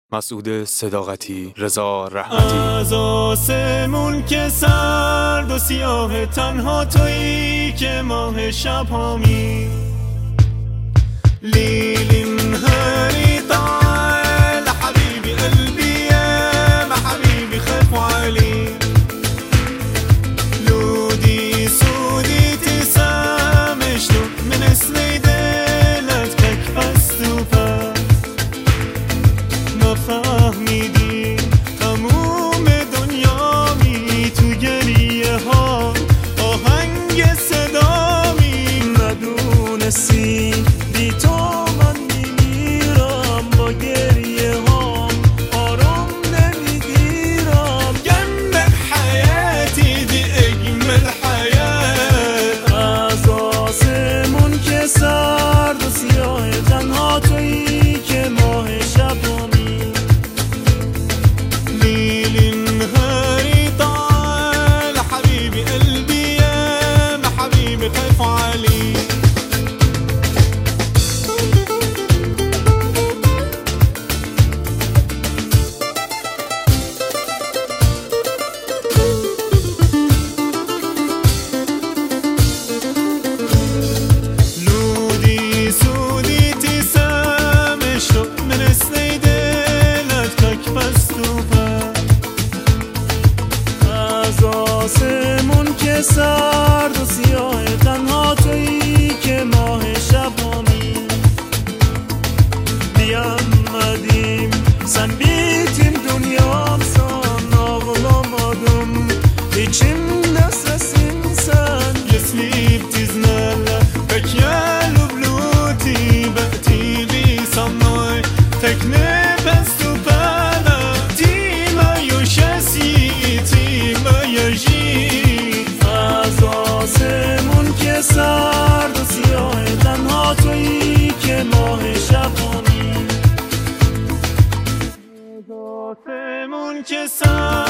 مسعود صداقتی، رضا رحمتی. از آسمون که سرد و سیاه تنها تویی که ماه شب‌هامی لیلین هری تعال حبیبی قلبی ما حبیبی خف علی لودي سودي تسامش له من سنيدلت كك فستوفا ما فهمیدی تموم دنیا می تو گریه ها آهنگ صدا می ندونستی بی تو من میمیرم با گریه ها آرام نمیگیرم جنبك حياتي دي اجمل حياة از آسمون که سرد و سیاه تنها تویی که ماه شب‌هامی لیلین هری تعال حبیبی قلبی ما حبیبی خف علی لودي سودي تسامش له من سنيدلت كك فستوفا از آسمون که سرد و سیاه تنها تویی که ماه şab'hami diyemedim sen bittin dünyamsan ağlamadım içimde sesin sen يسليب تزنالا بك يا لبلوتي بأتي لي صناي تكني بس تبالا ديما يشاسي ديما يجي از آسمون که سرد و سیاه تنها تویی که ماه شب‌هامی از آسمون که سرد